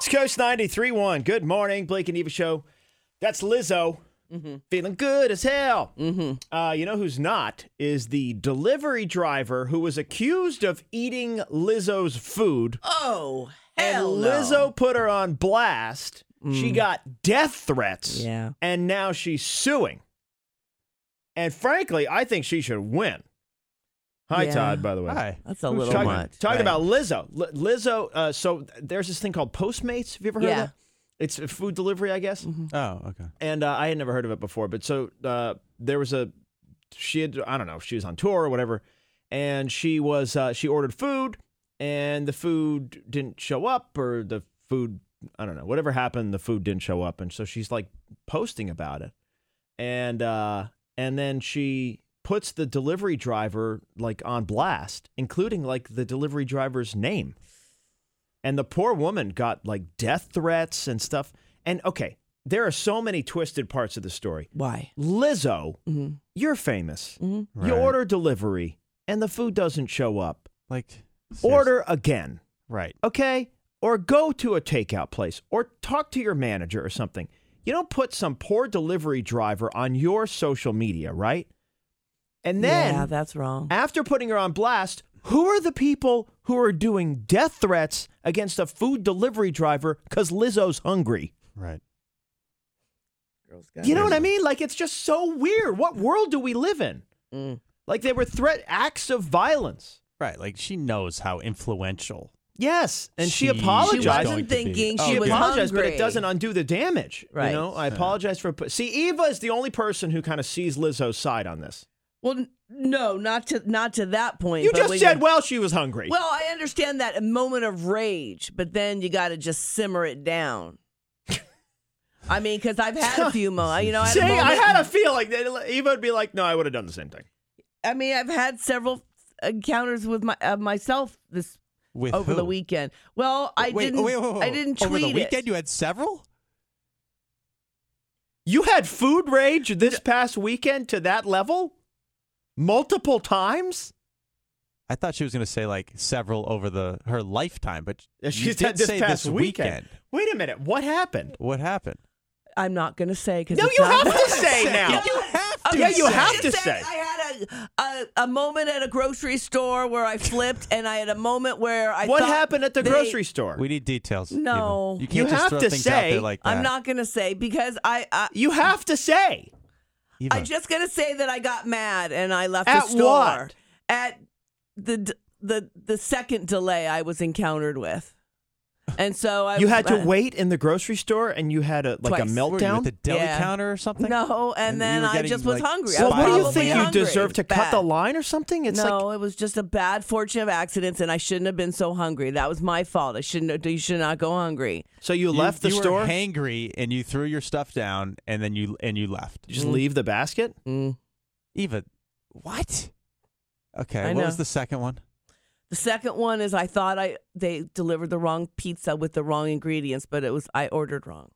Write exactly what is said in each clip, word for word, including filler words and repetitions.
East Coast ninety-three point one. Good morning, Blake and Eva show. That's Lizzo. Mm-hmm. Feeling good as hell. Mm-hmm. Uh, you know who's not is the delivery driver who was accused of eating Lizzo's food. Oh, and hell Lizzo no. put her on blast. Mm. She got death threats. Yeah. And now she's suing. And frankly, I think she should win. Hi, yeah. Todd, by the way. Hi. That's a little talking, much. Talking right. about Lizzo. L- Lizzo, uh, so there's this thing called Postmates. Have you ever heard yeah. of that? It's a food delivery, I guess. Mm-hmm. Oh, okay. And uh, I had never heard of it before. But so uh, there was a, she had, I don't know, she was on tour or whatever. And she was, uh, she ordered food and the food didn't show up or the food, I don't know, whatever happened, the food didn't show up. And so she's like posting about it. And, uh, and then she puts the delivery driver like on blast, including like the delivery driver's name. And the poor woman got like death threats and stuff. And okay, there are so many twisted parts of the story. Why? Lizzo, mm-hmm. you're famous. Mm-hmm. You Right. order delivery and the food doesn't show up. Like, Order again. Right. Okay? Or go to a takeout place or talk to your manager or something. You don't put some poor delivery driver on your social media, right? And then, yeah, that's wrong. after putting her on blast, who are the people who are doing death threats against a food delivery driver because Lizzo's hungry? Right. You know what I mean? Like, it's just so weird. What world do we live in? Mm. Like, they were threat acts of violence. Right. Like, she knows how influential. Yes, and she, She- apologized. She going wasn't to be. thinking. Oh, She She was apologized, hungry. but it doesn't undo the damage. Right. You know, I apologize for. See, Eva is the only person who kind of sees Lizzo's side on this. Well, n- no, not to not to that point. You but just when said, you- well, she was hungry. Well, I understand that a moment of rage, but then you got to just simmer it down. I mean, because I've had a few moments. You know, I had See, a moment, I had a feeling that Eva would be like, no, I would have done the same thing. I mean, I've had several encounters with my uh, myself this With over who? the weekend. Well, I wait, didn't. Wait, wait, wait, I didn't tweet Over the weekend, it. you had several? You had food rage this past weekend to that level? Multiple times? I thought she was going to say, like, several over the her lifetime, but Yeah, you she did said this say past this weekend. Wait a minute. What happened? What happened? I'm not going to say because No, you have to say now. You have to Yeah, you say. have to Just say. I had a, a a moment at a grocery store where I flipped, and I had a moment where I. What thought happened at the they- grocery store? We need details. No. Eva. You can't You just have throw to things out say, there like that. I'm not going to say because I. I You have to say. Eva. I'm just going to say that I got mad and I left At the store what? at the d- the the second delay I was encountered with, and so I You was had to mad. wait in the grocery store and you had a like Twice. a Were you meltdown? at the deli Yeah. counter or something? No, and, And then you were I getting, just was like, hungry. I Well, was what do you probably think? You hungry. deserve to cut Bad. the line or something? It's no, like it was just a bad fortune of accidents, and I shouldn't have been so hungry. That was my fault. I shouldn't. You should not go hungry. so you, You left the you store. were hangry and you threw your stuff down and then you and you left. Just leave the basket. Mm. Eva, what? Okay, I what know. was the second one? The second one is I thought I they delivered the wrong pizza with the wrong ingredients, but it was I ordered wrong.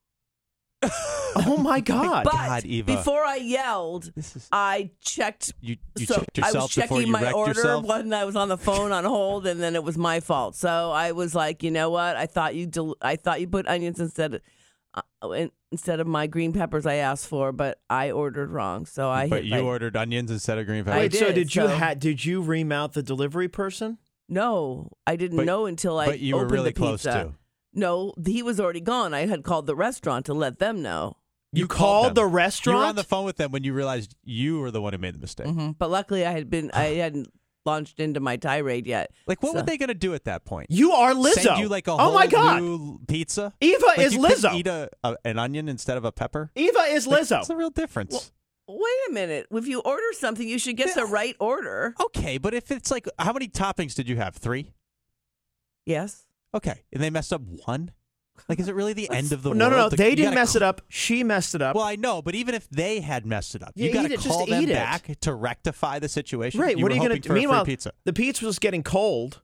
Oh my God! But God, Eva. before I yelled, This is I checked. you. You so checked I yourself was before checking you my wrecked order yourself. when I was on the phone on hold, and then it was my fault. So I was like, you know what? I thought you del- I thought you put onions instead of uh, in- instead of my green peppers I asked for, but I ordered wrong. So I but hit you like, ordered onions instead of green I peppers. Wait, so did, did you so- ha- did you remount the delivery person? no, I didn't But- know until I but you were opened really the close pizza. to. No, he was already gone. I had called the restaurant to let them know. You, You called, called the them. restaurant. You were on the phone with them when you realized you were the one who made the mistake. Mhm. But luckily, I had been I hadn't launched into my tirade yet. Like, what So- were they going to do at that point? You are Lizzo. Send you like a oh whole my God! new pizza? Eva Like is you couldn't Lizzo. Eat a, a, an onion instead of a pepper? Eva is Like, Lizzo. That's a real difference. Wait a minute. If you order something, you should get the right order. Okay, but if it's like, how many toppings did you have? Three? Yes. Okay, and they messed up one? Like, is it really the end of the no, world? no, no. Like, They you didn't gotta mess cr- it up. She messed it up. Well, I know, but even if they had messed it up, Yeah, you got eat to it. Just call them eat it. back to rectify the situation. right. You what were are you hoping to for a free Meanwhile, pizza. the pizza was getting cold.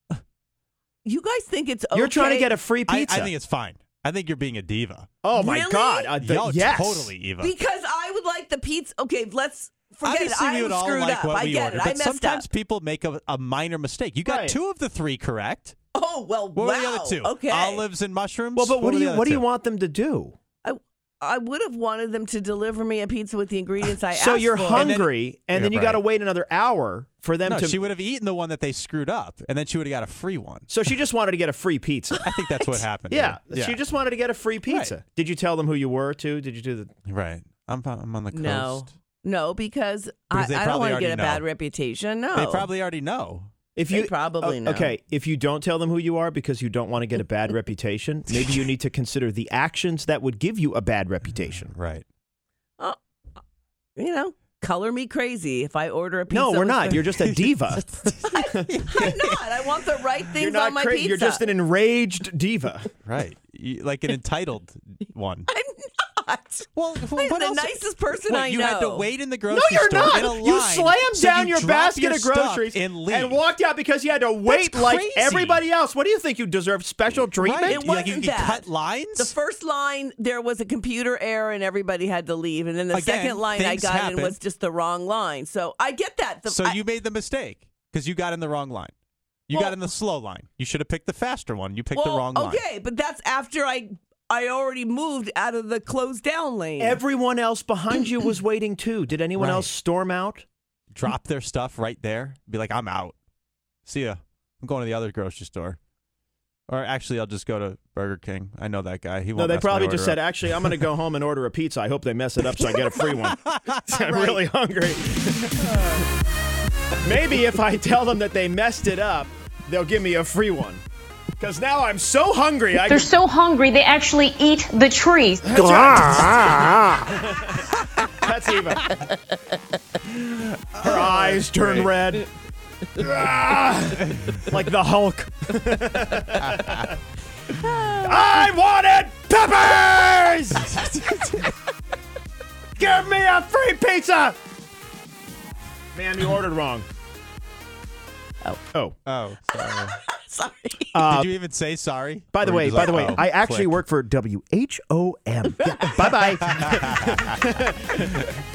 You guys think it's okay? You're trying to get a free I, pizza. I think it's fine. I think you're being a diva. oh my Really? God! Uh, the- Yo, yes. totally, Eva. because I would like the pizza. Okay, let's forget Obviously, it. we I'm would all screwed like up. what I we get ordered, it. I but messed sometimes up. people make a, a minor mistake. You got Right. two of the three correct. Oh well, What wow. were the other two? Okay. Olives and mushrooms. Well, but what, were do the you other what do you two? want them to do? I would have wanted them to deliver me a pizza with the ingredients I asked So you're for. hungry, and then, and then you Yeah, got to right. wait another hour for them No, to. she would have eaten the one that they screwed up, and then she would have got a free one. So she just wanted to get a free pizza. I think that's what happened. Yeah, here. she just wanted to get a free pizza. Right. Did you tell them who you were too? Did you do the? right. I'm I'm on the coast. No, no, because, Because they I, I don't probably want to already get a know. bad reputation. No, They probably already know. If They you probably o- know. Okay, if you don't tell them who you are because you don't want to get a bad reputation, maybe you need to consider the actions that would give you a bad reputation. Right. you know, color me crazy if I order a pizza. No, we're with not. the- You're just a diva. I'm not. I want the right things You're not on my cra- pizza. You're just an enraged diva. Right. You, like an entitled one. I'm not. Well, I'm what the else? nicest person What, I you know. had to wait in the grocery No, you're store not. in a line. You slammed so down you your drop basket your of stuff groceries and leave. and walked out because you had to wait like crazy. everybody else. What do you think? You deserve special treatment? Right. It You- like you, wasn't you that. cut lines. The first line, there was a computer error and everybody had to leave. And then the Again, second line I things got happen. in was just the wrong line. So I get that. The, so I- you made the mistake because you got in the wrong line. You Well- got in the slow line. You should have picked the faster one. You picked well, the wrong line. okay, but that's after I I already moved out of the closed down lane. Everyone else behind you was waiting too. Did anyone Right. else storm out? Drop their stuff right there. Be like, I'm out. See ya. I'm going to the other grocery store. Or actually, I'll just go to Burger King. I know that guy. He won't No, they mess my probably just order said, up. actually, I'm going to go home and order a pizza. I hope they mess it up so I get a free one. I'm Right. really hungry. Maybe if I tell them that they messed it up, they'll give me a free one. Because now I'm so hungry. I They're can... so hungry they actually eat the trees. That's right. That's Eva. Her eyes turn red. Ah, like the Hulk. I wanted peppers! Give me a free pizza! Man, you ordered wrong. Oh. Oh. Oh, sorry. Sorry. Uh, Did you even say sorry? by the Or were way, you by just the way, like, oh, I actually click? work for W H O M. Yeah, bye-bye.